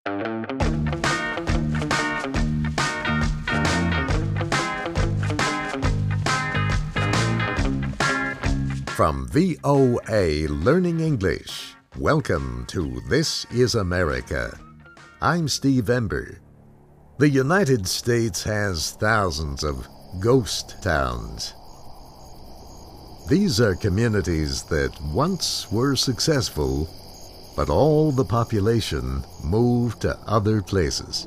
From VOA Learning English, welcome to This is America. I'm Steve Ember. The United States has thousands of ghost towns. These are communities that once were successful, but all the population moved to other places.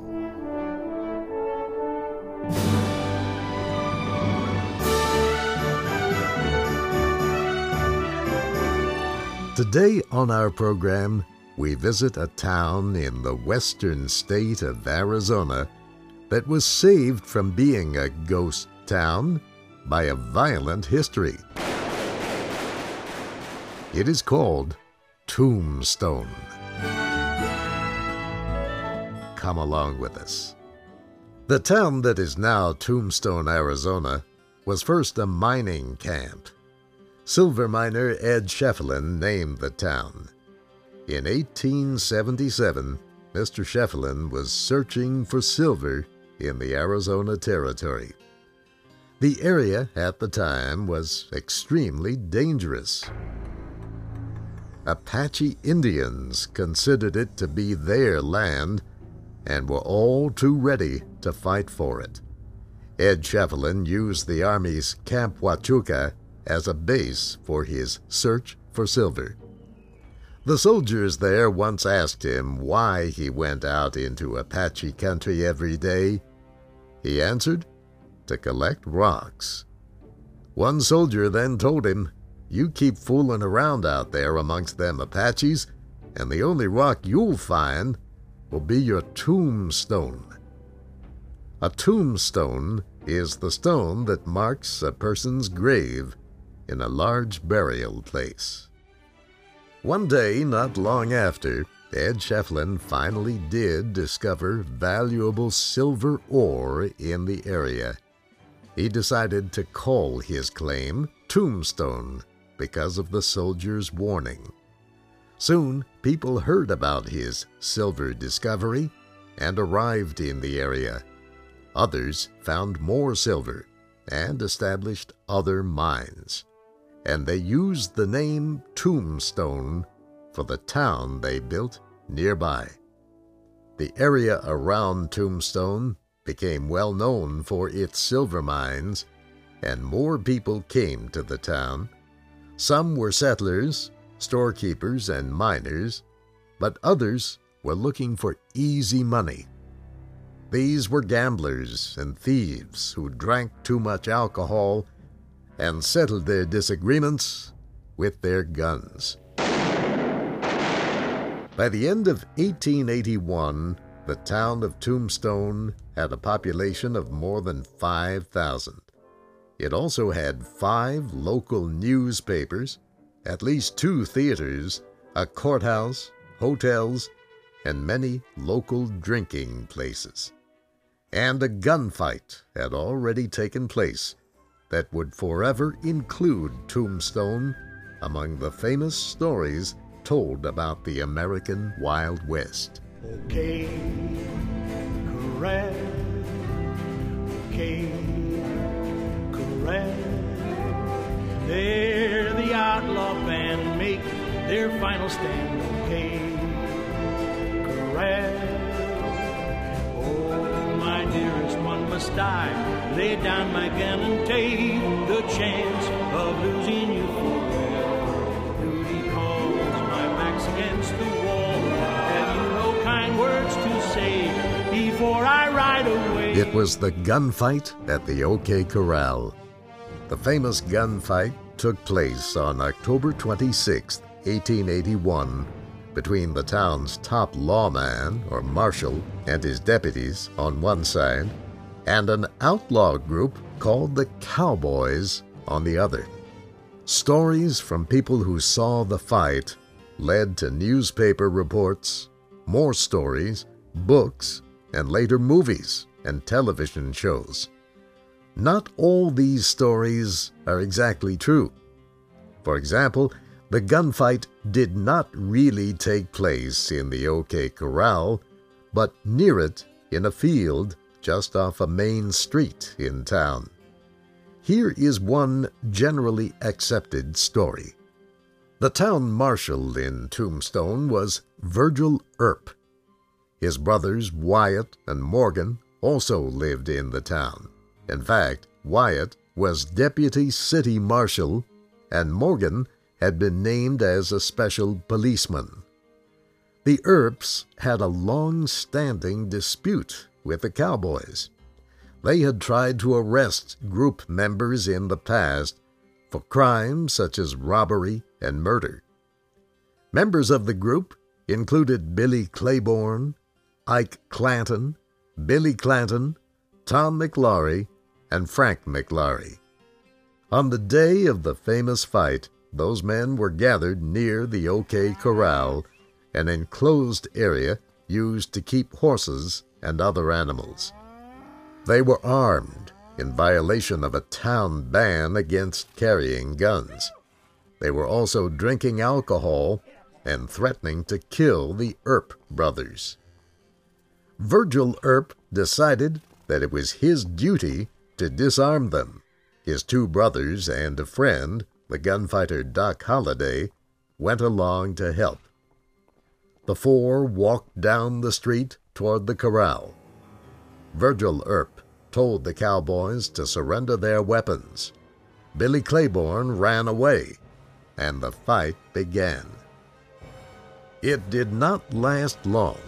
Today on our program, we visit a town in the western state of Arizona that was saved from being a ghost town by a violent history. It is called Tombstone. Come along with us. The town that is now Tombstone, Arizona, was first a mining camp. Silver miner Ed Schieffelin named the town. In 1877, Mr. Schieffelin was searching for silver in the Arizona Territory. The area at the time was extremely dangerous. Apache Indians considered it to be their land and were all too ready to fight for it. Ed Schieffelin used the Army's Camp Huachuca as a base for his search for silver. The soldiers there once asked him why he went out into Apache country every day. He answered, to collect rocks. One soldier then told him, "You keep fooling around out there amongst them Apaches, and the only rock you'll find will be your tombstone." A tombstone is the stone that marks a person's grave in a large burial place. One day, not long after, Ed Schieffelin finally did discover valuable silver ore in the area. He decided to call his claim Tombstone because of the soldier's warning. Soon, people heard about his silver discovery and arrived in the area. Others found more silver and established other mines, and they used the name Tombstone for the town they built nearby. The area around Tombstone became well known for its silver mines, and more people came to the town. Some were settlers, storekeepers, and miners, but others were looking for easy money. These were gamblers and thieves who drank too much alcohol and settled their disagreements with their guns. By the end of 1881, the town of Tombstone had a population of more than 5,000. It also had 5 local newspapers, at least 2 theaters, a courthouse, hotels, and many local drinking places. And a gunfight had already taken place that would forever include Tombstone among the famous stories told about the American Wild West. Okay, correct. Okay, correct. There the outlaw band make their final stand. Okay, correct. Oh, my dearest one must die. Lay down my gun and take the chance of losing you forever. Duty calls, my back's against the wall. Have you no kind words to say before I ride away? It was the gunfight at the OK Corral. The famous gunfight took place on October 26, 1881, between the town's top lawman, or marshal, and his deputies on one side, and an outlaw group called the Cowboys on the other. Stories from people who saw the fight led to newspaper reports, more stories, books, and later movies and television shows. Not all these stories are exactly true. For example, the gunfight did not really take place in the OK Corral, but near it in a field just off a main street in town. Here is one generally accepted story. The town marshal in Tombstone was Virgil Earp. His brothers Wyatt and Morgan also lived in the town. In fact, Wyatt was deputy city marshal, and Morgan had been named as a special policeman. The Earps had a long-standing dispute with the cowboys. They had tried to arrest group members in the past for crimes such as robbery and murder. Members of the group included Billy Claiborne, Ike Clanton, Billy Clanton, Tom McLaury, and Frank McLaury. On the day of the famous fight, those men were gathered near the OK Corral, an enclosed area used to keep horses and other animals. They were armed in violation of a town ban against carrying guns. They were also drinking alcohol and threatening to kill the Earp brothers. Virgil Earp decided that it was his duty to disarm them. His two brothers and a friend, the gunfighter Doc Holliday, went along to help. The four walked down the street toward the corral. Virgil Earp told the cowboys to surrender their weapons. Billy Claiborne ran away, and the fight began. It did not last long.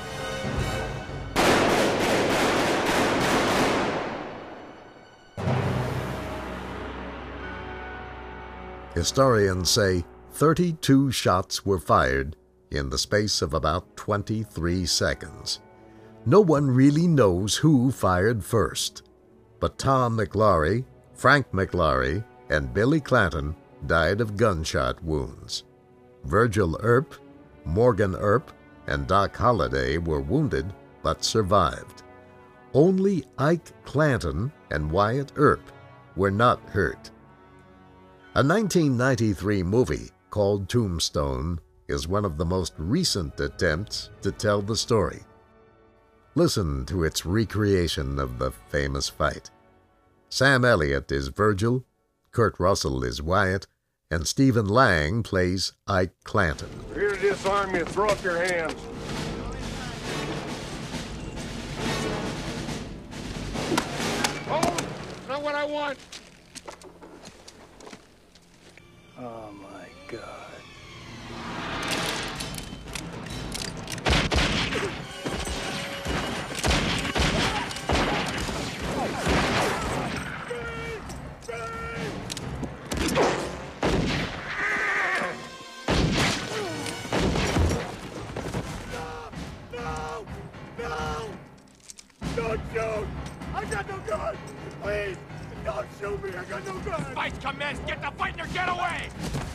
Historians say 32 shots were fired in the space of about 23 seconds. No one really knows who fired first, but Tom McLaury, Frank McLaury, and Billy Clanton died of gunshot wounds. Virgil Earp, Morgan Earp, and Doc Holliday were wounded but survived. Only Ike Clanton and Wyatt Earp were not hurt. A 1993 movie called Tombstone is one of the most recent attempts to tell the story. Listen to its recreation of the famous fight. Sam Elliott is Virgil, Kurt Russell is Wyatt, and Stephen Lang plays Ike Clanton. We're here to disarm you. Throw up your hands. Oh, not what I want. Oh my God. Don't shoot! I got no gun! Please, don't shoot me! I got no gun! Fight commenced! Get the fight or get away!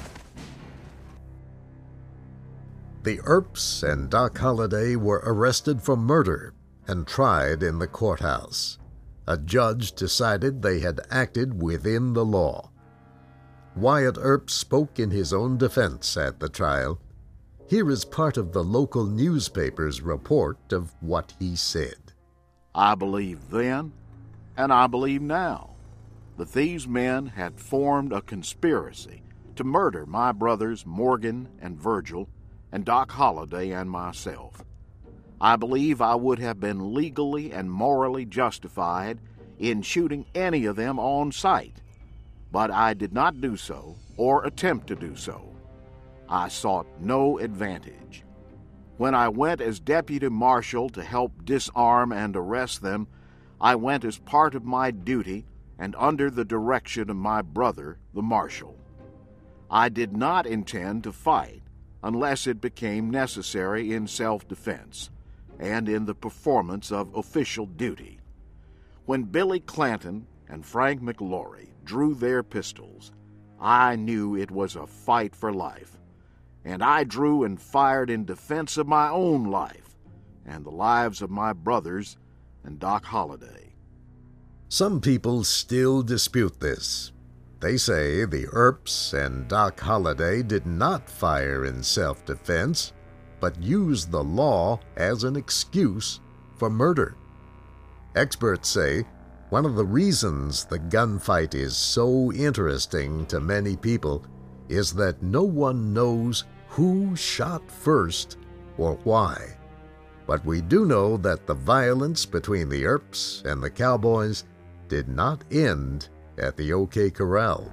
The Earps and Doc Holliday were arrested for murder and tried in the courthouse. A judge decided they had acted within the law. Wyatt Earp spoke in his own defense at the trial. Here is part of the local newspaper's report of what he said. I believed then, and I believe now, that these men had formed a conspiracy to murder my brothers Morgan and Virgil, and Doc Holliday and myself. I believe I would have been legally and morally justified in shooting any of them on sight, but I did not do so or attempt to do so. I sought no advantage. When I went as deputy marshal to help disarm and arrest them, I went as part of my duty and under the direction of my brother, the marshal. I did not intend to fight unless it became necessary in self-defense and in the performance of official duty. When Billy Clanton and Frank McLaury drew their pistols, I knew it was a fight for life, and I drew and fired in defense of my own life and the lives of my brothers and Doc Holliday. Some people still dispute this. They say the Earps and Doc Holliday did not fire in self-defense, but used the law as an excuse for murder. Experts say one of the reasons the gunfight is so interesting to many people is that no one knows who shot first or why. But we do know that the violence between the Earps and the cowboys did not end at the OK Corral.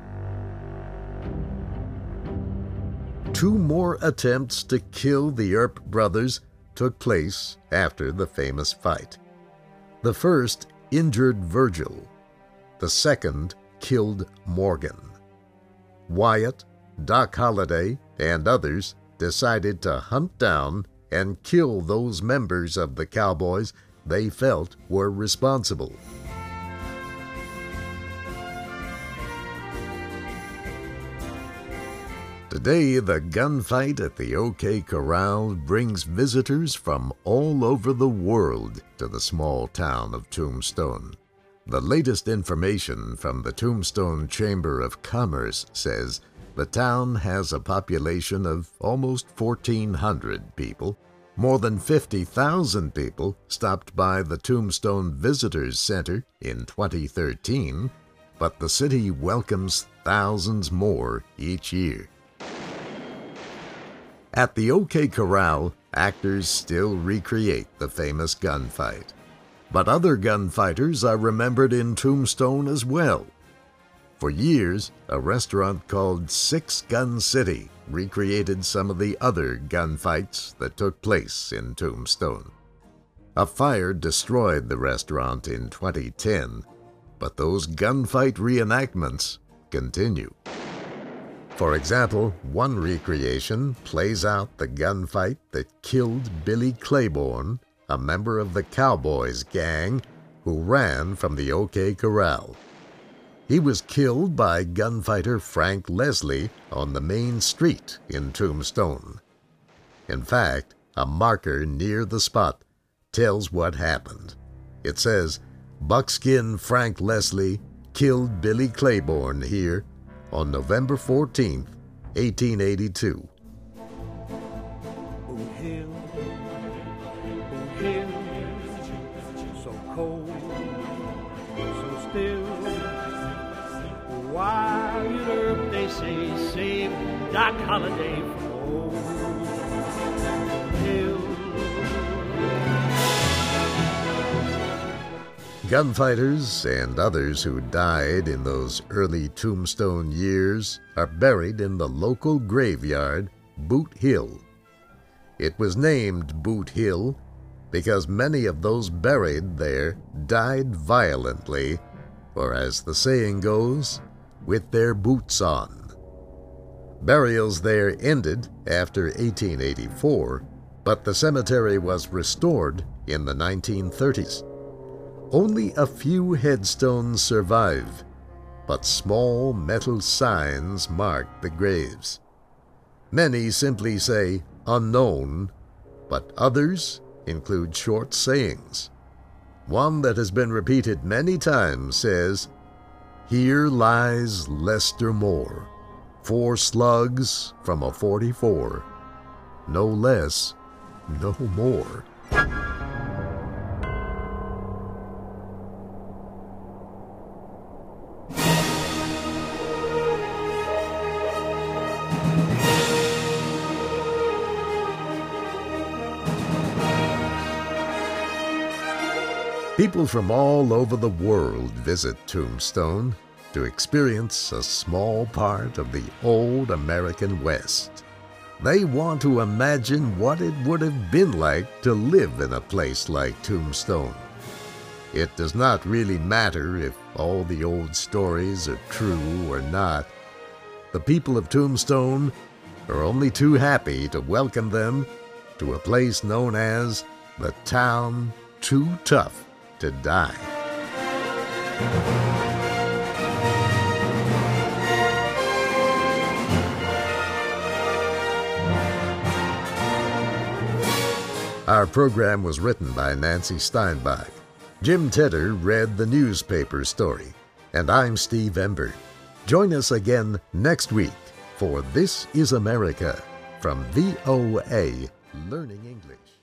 2 more attempts to kill the Earp brothers took place after the famous fight. The first injured Virgil. The second killed Morgan. Wyatt, Doc Holliday, and others decided to hunt down and kill those members of the cowboys they felt were responsible. Today, the gunfight at the OK Corral brings visitors from all over the world to the small town of Tombstone. The latest information from the Tombstone Chamber of Commerce says the town has a population of almost 1,400 people. More than 50,000 people stopped by the Tombstone Visitors Center in 2013, but the city welcomes thousands more each year. At the OK Corral, actors still recreate the famous gunfight. But other gunfighters are remembered in Tombstone as well. For years, a restaurant called Six Gun City recreated some of the other gunfights that took place in Tombstone. A fire destroyed the restaurant in 2010, but those gunfight reenactments continue. For example, one recreation plays out the gunfight that killed Billy Claiborne, a member of the Cowboys gang who ran from the OK Corral. He was killed by gunfighter Frank Leslie on the main street in Tombstone. In fact, a marker near the spot tells what happened. It says, "Buckskin Frank Leslie killed Billy Claiborne here on November 14, 1882. Oh, hill, so cold, so still. Wild Earp, they say, save Doc Holliday from old hill. Gunfighters and others who died in those early Tombstone years are buried in the local graveyard, Boot Hill. It was named Boot Hill because many of those buried there died violently, or as the saying goes, with their boots on. Burials there ended after 1884, but the cemetery was restored in the 1930s. Only a few headstones survive, but small metal signs mark the graves. Many simply say unknown, but others include short sayings. One that has been repeated many times says, "Here lies Lester Moore, 4 slugs from a 44, no less, no more." People from all over the world visit Tombstone to experience a small part of the old American West. They want to imagine what it would have been like to live in a place like Tombstone. It does not really matter if all the old stories are true or not. The people of Tombstone are only too happy to welcome them to a place known as the Town Too Tough to Die. Our program was written by Nancy Steinbach. Jim Tedder read the newspaper story, and I'm Steve Ember. Join us again next week for This is America from VOA Learning English.